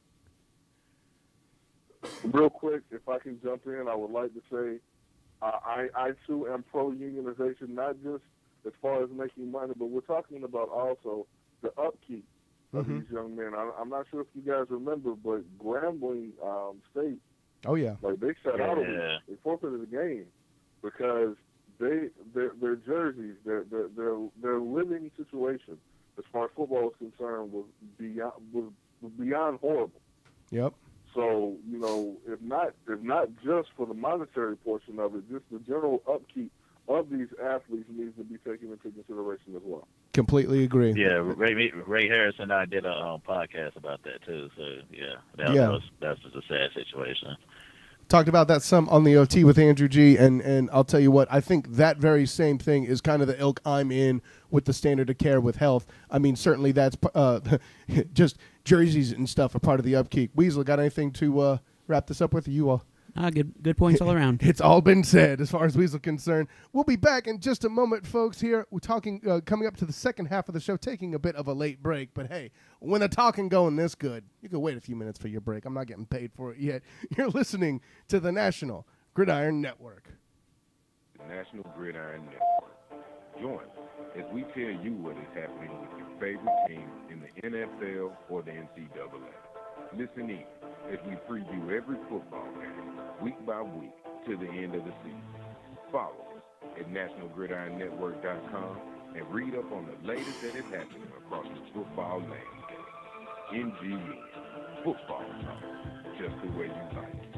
Real quick, if I can jump in, I would like to say I too am pro-unionization, not just as far as making money, but we're talking about also the upkeep of these young men. I'm not sure if you guys remember, but Grambling State, Oh, yeah. like they sat out of it. They forfeited the game because their jerseys, their living situation as far as football is concerned was beyond horrible. Yep. So, if not just for the monetary portion of it, just the general upkeep of these athletes needs to be taken into consideration as well. Completely agree. Yeah, Ray Harris and I did a podcast about that too. So that was just a sad situation. Talked about that some on the OT with Andrew G. And I'll tell you what, I think that very same thing is kind of the ilk I'm in with the standard of care with health. I mean, certainly that's just jerseys and stuff are part of the upkeep. Weasel, got anything to wrap this up with? You all? Good points all around. It's all been said as far as Weasel concerned. We'll be back in just a moment, folks. Here we're talking, coming up to the second half of the show, taking a bit of a late break. But hey, when the talking going this good, you can wait a few minutes for your break. I'm not getting paid for it yet. You're listening to the National Gridiron Network. The National Gridiron Network. Join us as we tell you what is happening with your favorite teams in the NFL or the NCAA. Listen in as we preview every football game, week by week, to the end of the season. Follow us at NationalGridironNetwork.com and read up on the latest that is happening across the football landscape. NGN, football talk, just the way you like it.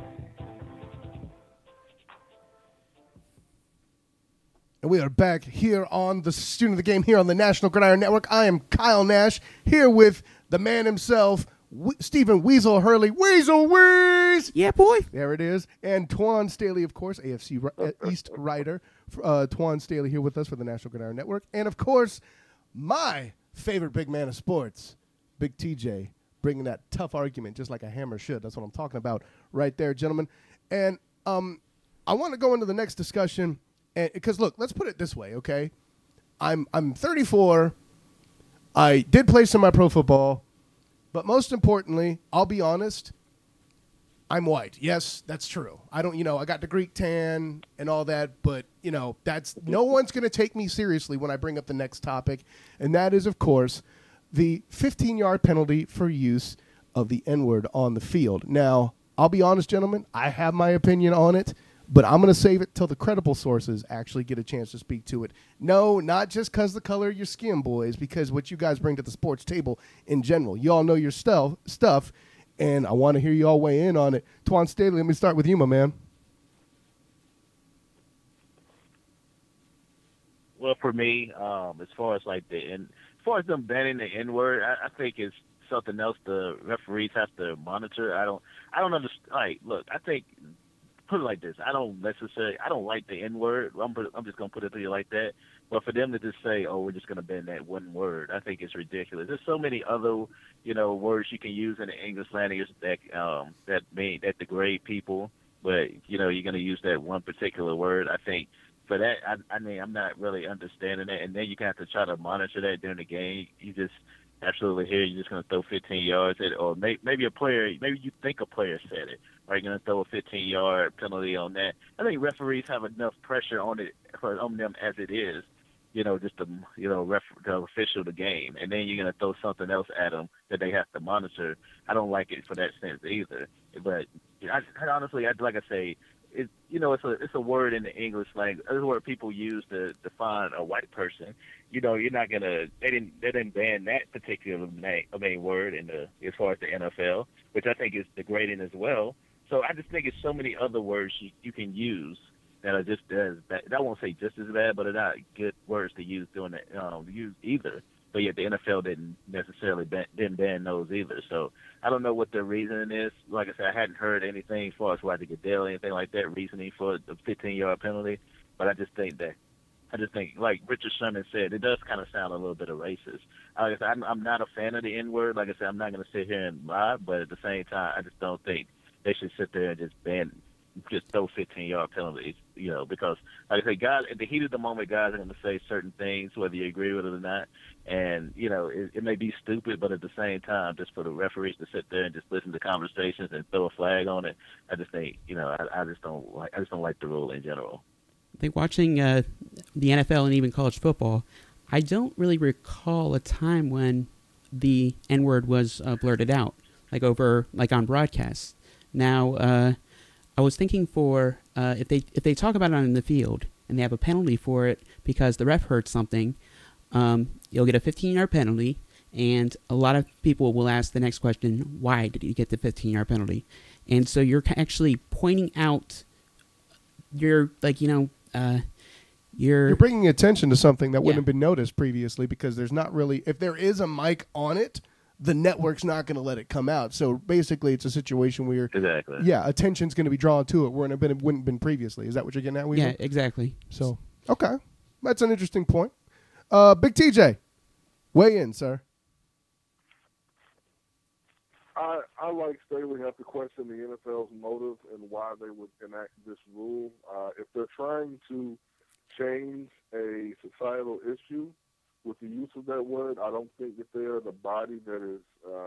And we are back here on the Student of the Game here on the National Gridiron Network. I am Kyle Nash here with the man himself, Stephen Weasel Hurley. Weasel Weeze! Yeah, boy. There it is. And Twan Staley, of course, AFC East writer. Twan Staley here with us for the National Gridiron Network. And, of course, my favorite big man of sports, Big TJ, bringing that tough argument just like a hammer should. That's what I'm talking about right there, gentlemen. And I want to go into the next discussion because, look, let's put it this way, okay? I'm 34. I did play some pro football. But most importantly, I'll be honest, I'm white. Yes, that's true. I don't, I got the Greek tan and all that, but, that's no one's going to take me seriously when I bring up the next topic. And that is, of course, the 15-yard penalty for use of the N-word on the field. Now, I'll be honest, gentlemen, I have my opinion on it, but I'm going to save it till the credible sources actually get a chance to speak to it. No, not just because the color of your skin, boys, because what you guys bring to the sports table in general. You all know your stuff, and I want to hear you all weigh in on it. Twan Staley, let me start with you, my man. Well, for me, as far as them banning the N-word, I think it's something else the referees have to monitor. I don't understand. Look, I think. Put it like this: I don't like the N-word. I'm just gonna put it to you like that. But for them to just say, "Oh, we're just gonna ban that one word," I think it's ridiculous. There's so many other, words you can use in the English language that degrade people. But you're gonna use that one particular word. I think for that, I'm not really understanding that. And then you have to try to monitor that during the game. You just absolutely here. You're just gonna throw 15 yards at it, or maybe a player. Maybe you think a player said it. Are you going to throw a 15-yard penalty on that? I think referees have enough pressure on them as it is, just to official the game, and then you're going to throw something else at them that they have to monitor. I don't like it for that sense either. But I honestly, like I say, it's a word in the English language. It's a word people use to define a white person. You're not gonna. They didn't ban that particular word as far as the NFL, which I think is degrading as well. So I just think it's so many other words you can use that are just as bad. I won't say just as bad, but they're not good words to use doing that use either. But yet the NFL didn't necessarily ban those either. So I don't know what the reasoning is. Like I said, I hadn't heard anything as far as Roger Goodell or anything like that reasoning for the 15-yard penalty. But I just think, like Richard Sherman said, it does kind of sound a little bit of racist. Like I said, I'm not a fan of the N-word. Like I said, I'm not going to sit here and lie. But at the same time, I just don't think they should sit there and just ban just throw 15-yard penalties, because like I say, guys, at the heat of the moment, guys are going to say certain things, whether you agree with it or not. And, it may be stupid, but at the same time, just for the referees to sit there and just listen to conversations and throw a flag on it, I just think, I just don't like the rule in general. I think watching the NFL and even college football, I don't really recall a time when the N-word was blurted out, like on broadcasts. Now, I was thinking for if they talk about it in the field and they have a penalty for it because the ref heard something, you'll get a 15-yard penalty, and a lot of people will ask the next question, why did you get the 15-yard penalty? And so you're actually pointing out you're bringing attention to something that wouldn't have been noticed previously, because there's not really, if there is a mic on it, the network's not going to let it come out. So basically, it's a situation where attention's going to be drawn to it where it wouldn't have been previously. Is that what you're getting at, Weaver? Yeah, exactly. So, okay. That's an interesting point. Big TJ, weigh in, sir. I like Staley have to question the NFL's motive and why they would enact this rule. If they're trying to change a societal issue with the use of that word, I don't think that they're the body that is,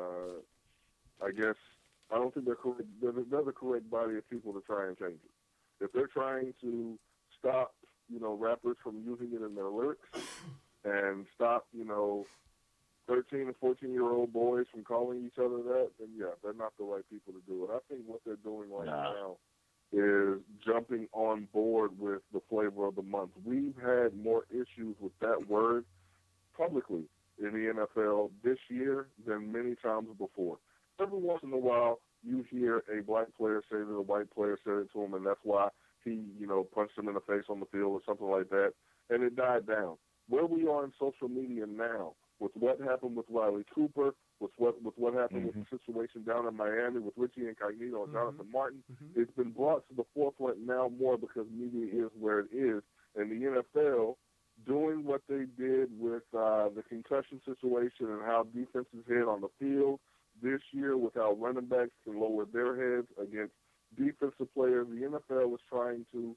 I don't think they're the correct body of people to try and change it. If they're trying to stop, rappers from using it in their lyrics and stop, 13 and 14-year-old boys from calling each other that, then they're not the right people to do it. I think what they're doing right now is jumping on board with the flavor of the month. We've had more issues with that word publicly in the NFL this year than many times before. Every once in a while, you hear a black player say that a white player said it to him, and that's why he, punched him in the face on the field or something like that, and it died down. Where we are in social media now, with what happened with Riley Cooper, with what happened with the situation down in Miami with Richie Incognito and Jonathan Martin, it's been brought to the forefront now more because media is where it is, and the NFL doing what they did with the concussion situation and how defenses hit on the field this year with how running backs can lower their heads against defensive players. The NFL is trying to,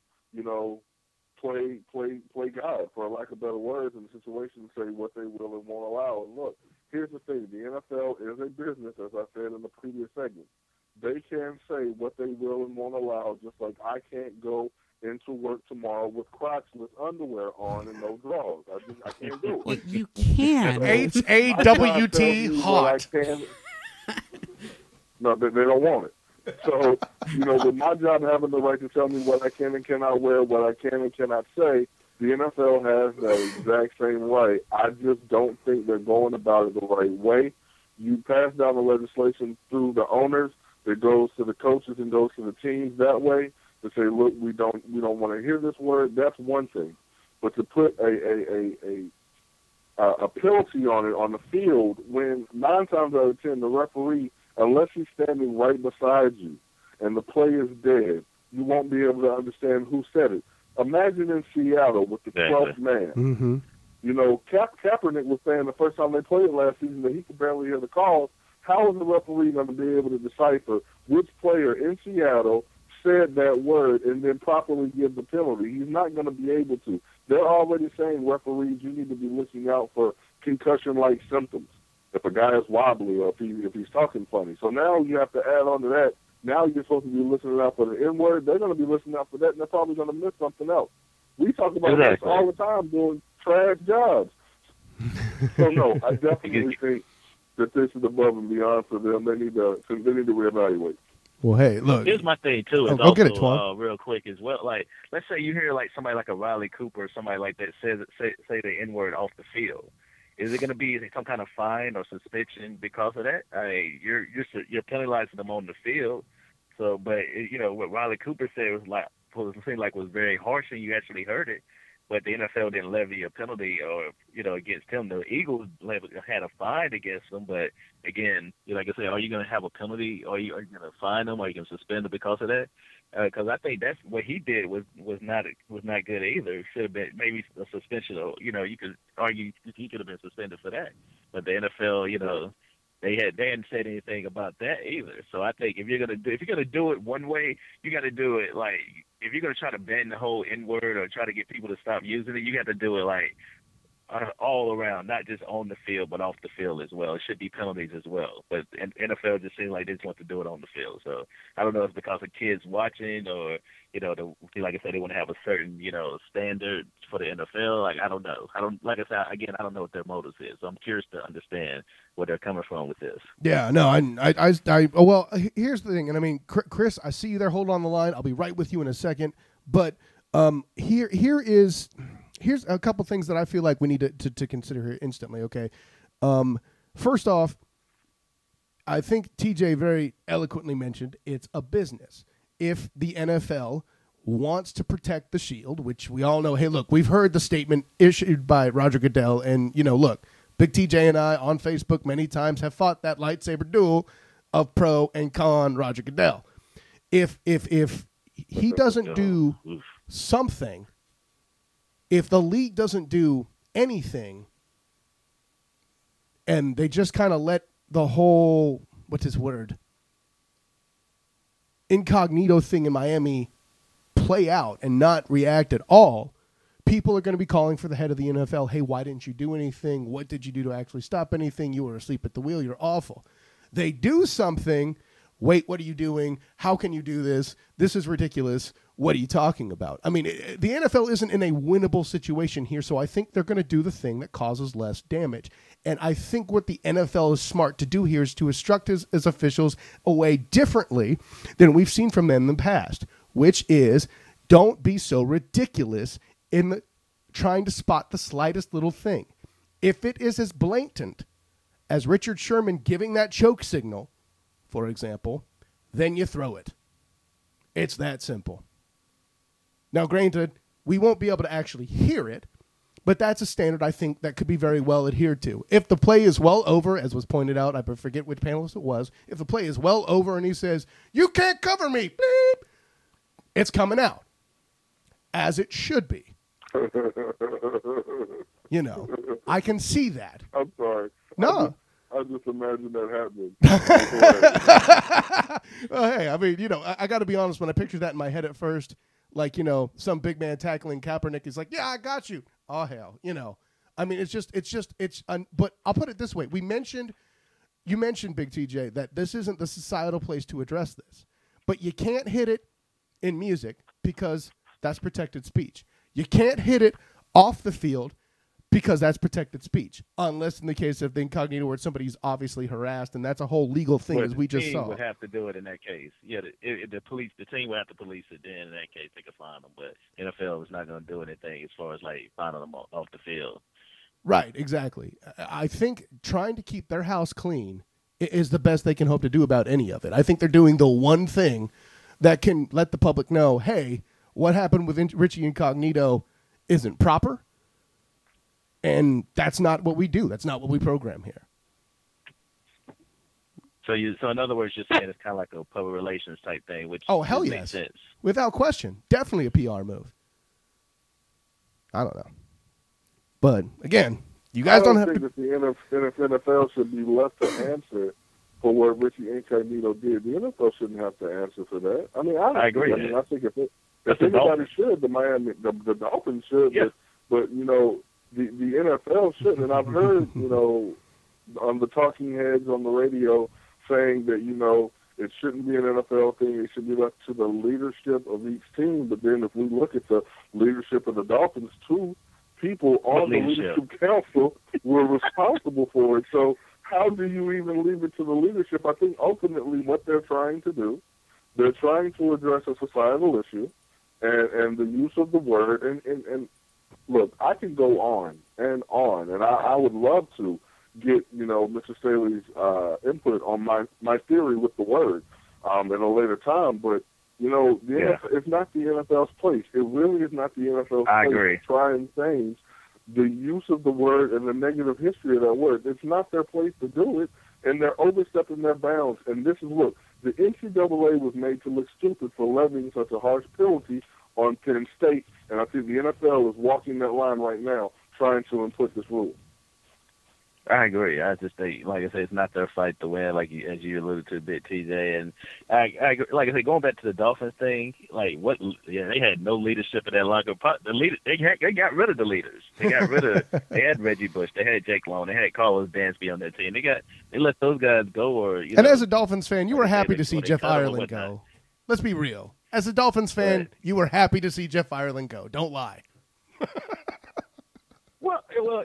play God, for lack of better words, in the situation and say what they will and won't allow. And look, here's the thing. The NFL is a business, as I said in the previous segment. They can say what they will and won't allow, just like I can't go into work tomorrow with crotchless underwear on and no drawers. I can't do it. Well, you can. HAWT hot. No, they don't want it. So, with my job having the right to tell me what I can and cannot wear, what I can and cannot say, the NFL has that exact same right. I just don't think they're going about it the right way. You pass down the legislation through the owners. It goes to the coaches and goes to the teams that way to say, look, we don't want to hear this word. That's one thing. But to put a penalty on it on the field when 9 times out of 10 the referee, unless he's standing right beside you and the play is dead, you won't be able to understand who said it. Imagine in Seattle with the 12th man. Mm-hmm. Kaepernick was saying the first time they played last season that he could barely hear the calls. How is the referee going to be able to decipher which player in Seattle said that word and then properly give the penalty? He's not going to be able to. They're already saying, referees, you need to be looking out for concussion-like symptoms. If a guy is wobbly or if he's talking funny. So now you have to add on to that. Now you're supposed to be listening out for the N-word. They're going to be listening out for that, and they're probably going to miss something else. We talk about this all the time doing trash jobs. So, no, I definitely think that this is above and beyond for them. They need to reevaluate. Well, hey, look. Here's my thing, too. Is go get it, Twan. Real quick as well. Like, let's say you hear like somebody like a Riley Cooper or somebody like that say the N-word off the field. Is it going to be some kind of fine or suspension because of that? I mean, you're penalizing them on the field. So, but what Riley Cooper said was very harsh, and you actually heard it. But the NFL didn't levy a penalty or against him. The Eagles had a fine against them. But again, like I said, are you going to have a penalty? Are you going to fine them? Are you going to suspend them because of that? Because I think that's what he did was not good either. Should have been maybe a suspension, or you could argue he could have been suspended for that. But the NFL, they hadn't said anything about that either. So I think if you're gonna do it one way, you got to do it like if you're gonna try to ban the whole N word or try to get people to stop using it, you got to do it like all around, not just on the field, but off the field as well. It should be penalties as well. But NFL just seems like they just want to do it on the field. So I don't know if it's because of kids watching or, like I said, they want to have a certain, standard for the NFL. Like, I don't know. Like I said, again, I don't know what their motives is. So I'm curious to understand where they're coming from with this. Yeah, no, well, here's the thing. And I mean, Chris, I see you there. Hold on the line. I'll be right with you in a second. But here's a couple things that I feel like we need to consider here instantly, okay? First off, I think TJ very eloquently mentioned it's a business. If the NFL wants to protect the shield, which we all know, hey, look, we've heard the statement issued by Roger Goodell, and, look, Big TJ and I on Facebook many times have fought that lightsaber duel of pro and con Roger Goodell. If he doesn't do something, if the league doesn't do anything and they just kind of let the whole, what's his word, incognito thing in Miami play out and not react at all, people are going to be calling for the head of the NFL, hey, why didn't you do anything? What did you do to actually stop anything? You were asleep at the wheel. You're awful. They do something. Wait, what are you doing? How can you do this? This is ridiculous. What are you talking about? I mean, the NFL isn't in a winnable situation here, so I think they're going to do the thing that causes less damage. And I think what the NFL is smart to do here is to instruct his officials away differently than we've seen from them in the past, which is don't be so ridiculous in trying to spot the slightest little thing. If it is as blatant as Richard Sherman giving that choke signal, for example, then you throw it. It's that simple. Now, granted, we won't be able to actually hear it, but that's a standard I think that could be very well adhered to. If the play is well over, as was pointed out, I forget which panelist it was, if the play is well over and he says, you can't cover me, beep, it's coming out, as it should be. I can see that. I'm sorry. No. I just imagine that happening. Well, hey, I mean, I got to be honest. When I pictured that in my head at first, like, some big man tackling Kaepernick is like, yeah, I got you. Oh, hell, I mean, but I'll put it this way. You mentioned, Big TJ, that this isn't the societal place to address this. But you can't hit it in music because that's protected speech. You can't hit it off the field because that's protected speech, unless in the case of the incognito where somebody's obviously harassed, and that's a whole legal thing, as we just saw. The team would have to do it in that case. Yeah, the team would have to police it. Then in that case, they could fine them. But NFL is not going to do anything as far as like fining them off the field. Right, exactly. I think trying to keep their house clean is the best they can hope to do about any of it. I think they're doing the one thing that can let the public know, hey, what happened with Richie Incognito isn't proper. And that's not what we do. That's not what we program here. So in other words, you're saying it's kind of like a public relations type thing, which hell yes, makes sense. Without question, definitely a PR move. I don't know, but again, you guys don't have to. That the NFL should be left to answer for what Richie Incognito did. The NFL shouldn't have to answer for that. I mean, I agree. I think if anybody should, the Dolphins should. Yeah. But the NFL shouldn't. And I've heard, on the talking heads on the radio saying that, it shouldn't be an NFL thing. It should be left to the leadership of each team. But then if we look at the leadership of the Dolphins, two people on the leadership council were responsible for it. So how do you even leave it to the leadership? I think ultimately what they're trying to do, they're trying to address a societal issue and the use of the word. And look, I can go on, and I would love to get, Mr. Staley's input on my theory with the word in a later time. But, NFL, it's not the NFL's place. It really is not the NFL's place to try and change the use of the word and the negative history of that word. It's not their place to do it, and they're overstepping their bounds. And this is, look, the NCAA was made to look stupid for levying such a harsh penalty on Penn State, and I think the NFL is walking that line right now, trying to input this rule. I agree. I just think, like I said, it's not their fight to win, as you alluded to a bit, TJ. And I agree. Like I said, going back to the Dolphins thing, like what? Yeah, they had no leadership in that locker. The leader, they got rid of the leaders. They got rid of. They had Reggie Bush. They had Jake Long. They had Carlos Dansby on their team. They let those guys go. Or and as a Dolphins fan, you were happy to see Jeff Ireland go. Let's be real. As a Dolphins fan, you were happy to see Jeff Ireland go. Don't lie. Well,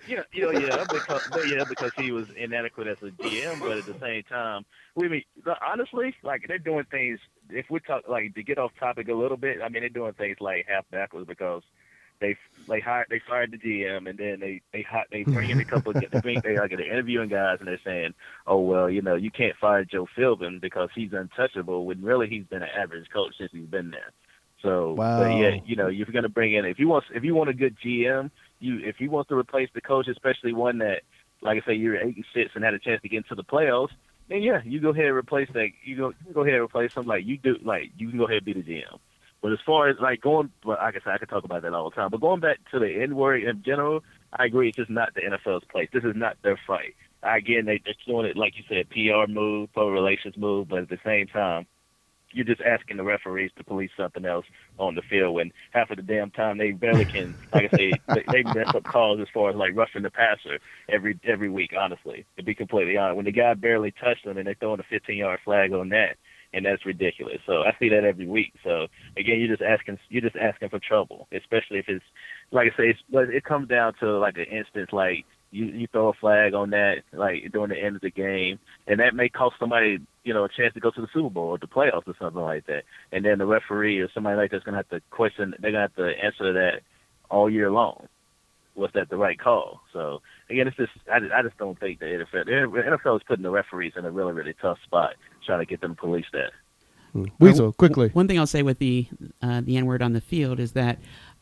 because he was inadequate as a GM, but at the same time, honestly, like they're doing things. If we talk like to get off topic a little bit, I mean they're doing things like half backwards because they fired the GM and then they bring in a couple they're interviewing guys and they're saying, oh well, you can't fire Joe Philbin because he's untouchable when really he's been an average coach since he's been there. So, wow. But yeah, you're going to bring in if you want a good GM, if you want to replace the coach, especially one that, like I say, you're 8-6 and had a chance to get into the playoffs, then yeah, you go ahead and replace that. You go ahead and replace him like you do. Like you can go ahead and be the GM. But as far as like like I said, I could talk about that all the time. But going back to the N-word in general, I agree. It's just not the NFL's place. This is not their fight. Again, they're doing it like you said, PR move, public relations move. But at the same time, you're just asking the referees to police something else on the field when half of the damn time they barely can, like I say, they mess up calls as far as like roughing the passer every week, honestly, to be completely honest. When the guy barely touched them and they're throwing a 15-yard flag on that, and that's ridiculous. So I see that every week. So again, you're just asking for trouble, especially if it's, like I say, it comes down to like an instance like you throw a flag on that like during the end of the game, and that may cost somebody, a chance to go to the Super Bowl or the playoffs or something like that. And then the referee or somebody like that's going to have to question, they're going to have to answer that all year long. Was that the right call? So, again, it's just I just don't think the NFL is putting the referees in a really, really tough spot trying to get them to police that. Weasel, quickly. One thing I'll say with the N-word on the field is that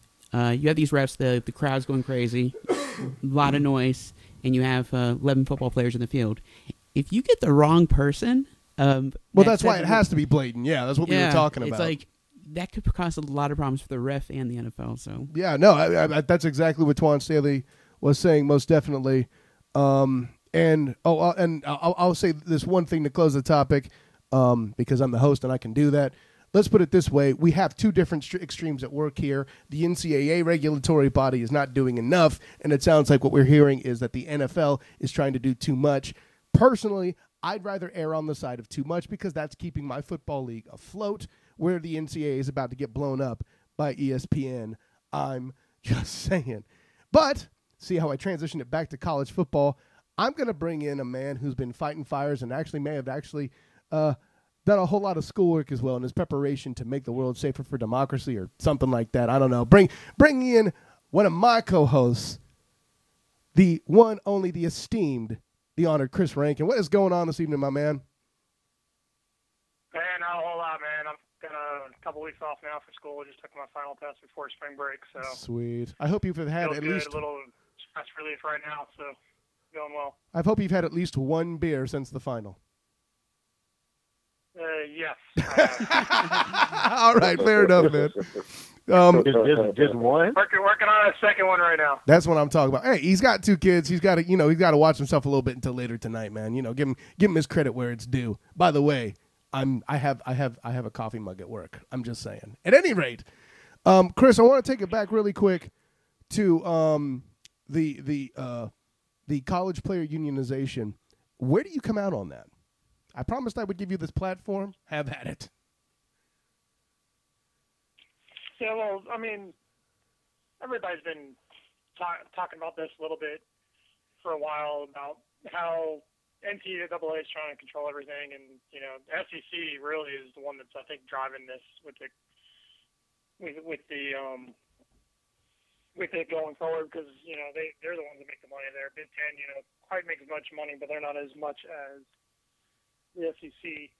you have these refs, the crowd's going crazy, a lot of noise, and you have 11 football players in the field. If you get the wrong person... that's why it has to be blatant. Yeah, that's what we were talking about. It's like that could cause a lot of problems for the ref and the NFL. So yeah, no, I, that's exactly what Twan Staley was saying. Most definitely. I'll say this one thing to close the topic, because I'm the host and I can do that. Let's put it this way. We have two different extremes at work here. The NCAA regulatory body is not doing enough, and it sounds like what we're hearing is that the NFL is trying to do too much. Personally, I'd rather err on the side of too much because that's keeping my football league afloat, where the NCAA is about to get blown up by ESPN. I'm just saying. But see how I transitioned it back to college football. I'm going to bring in a man who's been fighting fires and may have done a whole lot of schoolwork as well in his preparation to make the world safer for democracy or something like that. I don't know. Bring in one of my co-hosts, the one, only, the esteemed, the honored Chris Rankin. What is going on this evening, my man? Man, not a whole lot, man. I'm got a couple weeks off now for school. Just took my final test before spring break, so sweet. I hope you've had at least a little stress relief right now, so going well. I hope you've had at least one beer since the final. Yes. All right, fair enough, man. Just one. Working on a second one right now. That's what I'm talking about. Hey, he's got two kids. He's got to watch himself a little bit until later tonight, man. Give him his credit where it's due. By the way, I have a coffee mug at work. I'm just saying. At any rate, Chris, I want to take it back really quick to the college player unionization. Where do you come out on that? I promised I would give you this platform. Have at it. Yeah, well, I mean, everybody's been talking about this a little bit for a while about how NCAA is trying to control everything, and SEC really is the one that's, I think, driving this with it going forward, because they're the ones that make the money there. Big Ten, quite makes as much money, but they're not as much as the SEC.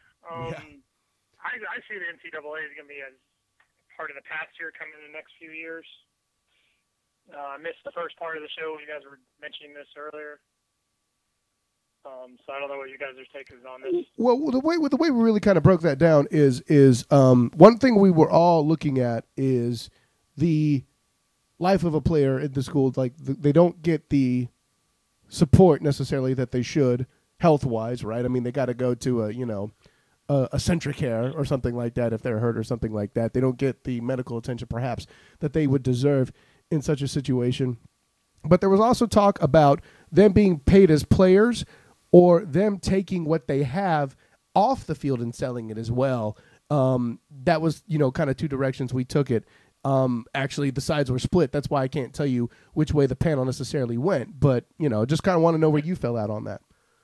I see the NCAA is going to be a part of the past here coming in the next few years. I missed the first part of the show. You guys were mentioning this earlier. So I don't know what you guys' take is on this. Well, the way we really kind of broke that down is one thing we were all looking at is the life of a player in the school. Like they don't get the support necessarily that they should health-wise, right? I mean, they got to go to a Centric Care or something like that if they're hurt or something like that. They don't get the medical attention perhaps that they would deserve in such a situation. But there was also talk about them being paid as players or them taking what they have off the field and selling it as well. That was, kind of two directions we took it. Actually, the sides were split. That's why I can't tell you which way the panel necessarily went. But, just kind of want to know where you fell out on that.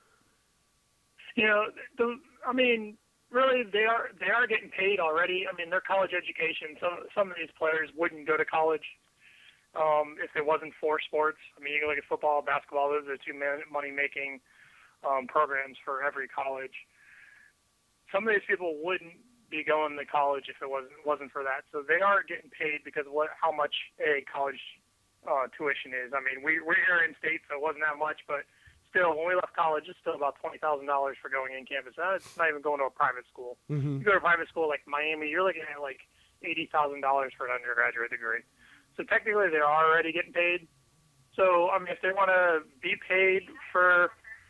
Really, they are getting paid already. I mean, their college education. Some of these players wouldn't go to college if it wasn't for sports. I mean, you can look at football, basketball. Those are the two money-making programs for every college. Some of these people wouldn't be going to college if it wasn't for that. So they are getting paid because of how much a college tuition is. I mean, we're here in state, so it wasn't that much, but still, when we left college, it's still about $20,000 for going in campus. It's not even going to a private school. Mm-hmm. You go to a private school like Miami, you're looking at like $80,000 for an undergraduate degree. So technically, they're already getting paid. So I mean, if they want to be paid for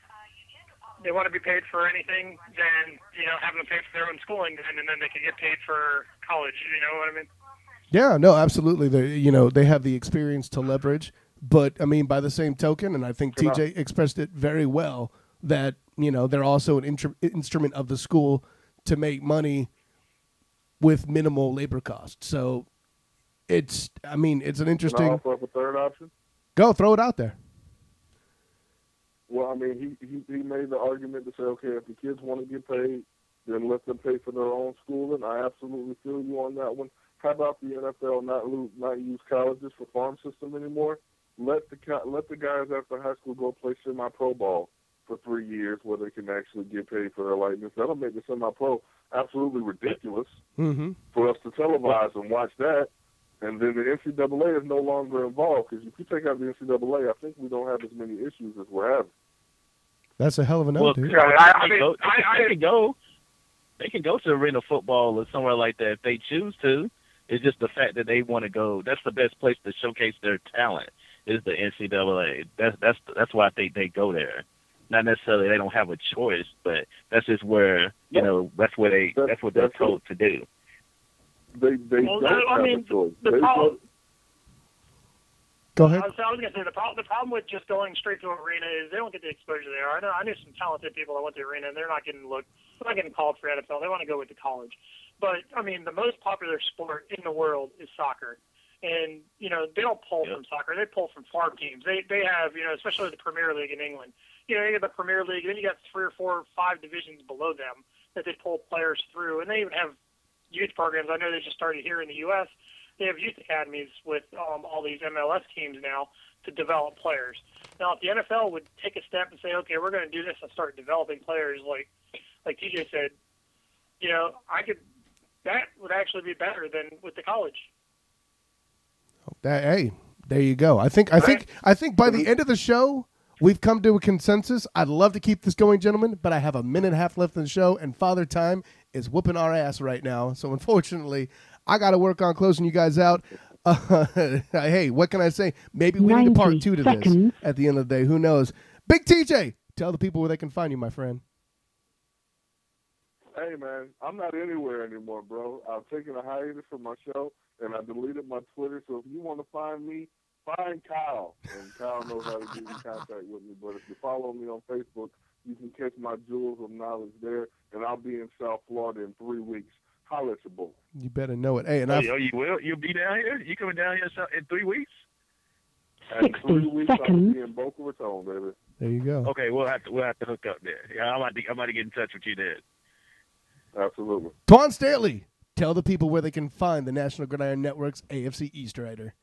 anything, then have them pay for their own schooling, and then they can get paid for college. You know what I mean? Yeah, no, absolutely. They have the experience to leverage. But, I mean, by the same token, and I think TJ expressed it very well, that, they're also an instrument of the school to make money with minimal labor costs. So it's an interesting. Can I offer up a third option? Go, throw it out there. Well, I mean, he made the argument to say, okay, if the kids want to get paid, then let them pay for their own schooling. I absolutely feel you on that one. How about the NFL not use colleges for farm system anymore? Let the guys after high school go play semi-pro ball for 3 years where they can actually get paid for their likeness. That'll make the semi-pro absolutely ridiculous for us to televise and watch that. And then the NCAA is no longer involved because if you take out the NCAA, I think we don't have as many issues as we're having. That's a hell of a note, dude. They can go to arena football or somewhere like that if they choose to. It's just the fact that they want to go. That's the best place to showcase their talent. Is the NCAA. That's why I think they go there. Not necessarily they don't have a choice, but that's just where that's what they're told to do. They don't have a choice. Go ahead. I was going to say the problem with just going straight to arena is they don't get the exposure there. I knew some talented people that went to arena and they're not getting called for NFL. They want to go into college. But I mean, the most popular sport in the world is soccer. And, they don't pull from soccer. They pull from farm teams. They have, especially the Premier League in England. You get the Premier League, then you got 3 or 4 or 5 divisions below them that they pull players through. And they even have youth programs. I know they just started here in the U.S. They have youth academies with all these MLS teams now to develop players. Now, if the NFL would take a step and say, okay, we're going to do this and start developing players like TJ said, that would actually be better than with the college. Hey, there you go. I think by the end of the show, we've come to a consensus. I'd love to keep this going, gentlemen, but I have a minute and a half left in the show, and Father Time is whooping our ass right now. So unfortunately, I got to work on closing you guys out. Hey, what can I say? Maybe we need a part 2 to this at the end of the day. Who knows? Big TJ, tell the people where they can find you, my friend. Hey, man, I'm not anywhere anymore, bro. I've taken a hiatus from my show, and I deleted my Twitter. So if you want to find me, find Kyle. And Kyle knows how to get in contact with me. But if you follow me on Facebook, you can catch my jewels of knowledge there. And I'll be in South Florida in 3 weeks. Holla at your boy. You better know it. Hey, and you will? You'll be down here? You coming down here in 3 weeks? 3 weeks, I'll be in Boca Raton, baby. There you go. Okay, we'll have to hook up there. Yeah, I'm about to get in touch with you there. Absolutely. Twan Staley, tell the people where they can find the National Gridiron Network's AFC East Rider.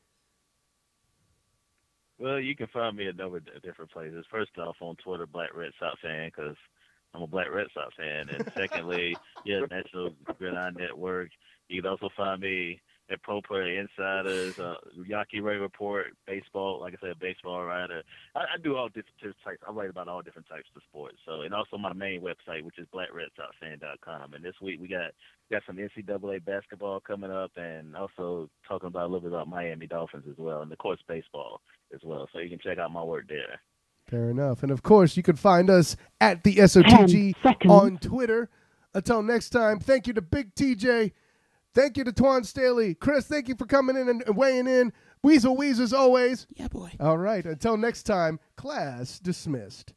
Well, you can find me at a number of different places. First off, on Twitter, Black Red Sox fan, because I'm a Black Red Sox fan. And secondly, National Gridiron Network. You can also find me at Pro Player Insiders, Yaki Ray Report, baseball, like I said, baseball writer. I do all different types. I write about all different types of sports. So, and also my main website, which is blackredsoxfan.com. And this week we got some NCAA basketball coming up, and also talking about a little bit about Miami Dolphins as well, and of course baseball as well. So you can check out my work there. Fair enough. And, of course, you can find us at the SOTG 10 seconds. on Twitter. Until next time, thank you to Big TJ. Thank you to Twan Staley. Chris, thank you for coming in and weighing in. Weasel as always. Yeah, boy. All right. Until next time, class dismissed.